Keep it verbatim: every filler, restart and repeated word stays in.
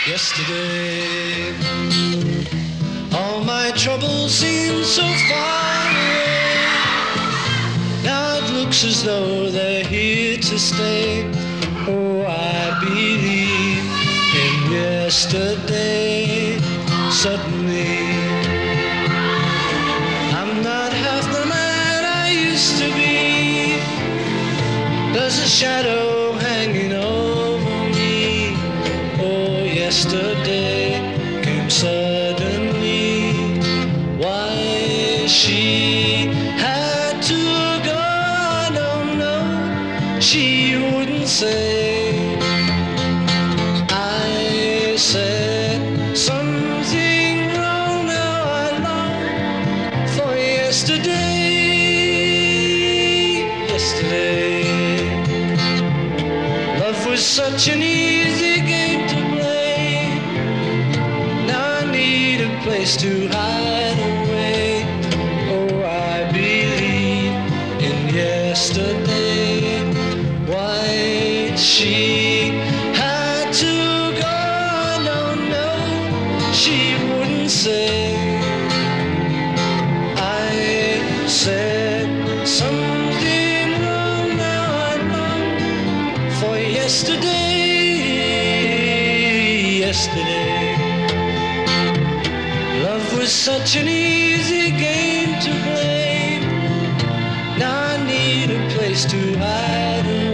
yesterday. All my troubles seem so far away. Now it looks as though they're here to stay. Oh, I believe in yesterday. Suddenly, I'm not half the man I used to be. There's a shadow hanging over me. Oh, yesterday came suddenly. Why she had to go, I don't know. She wouldn't say. I said something wrong. Now I long for yesterday. Yesterday, love was such an easy game to play. Now I need a place to hide away. Oh, I believe in yesterday. Why she had to go, I don't know. She wouldn't say. I said something wrong. Now I long for yesterday. Yesterday, love was such an easy game to play. Now I need a place to hide away.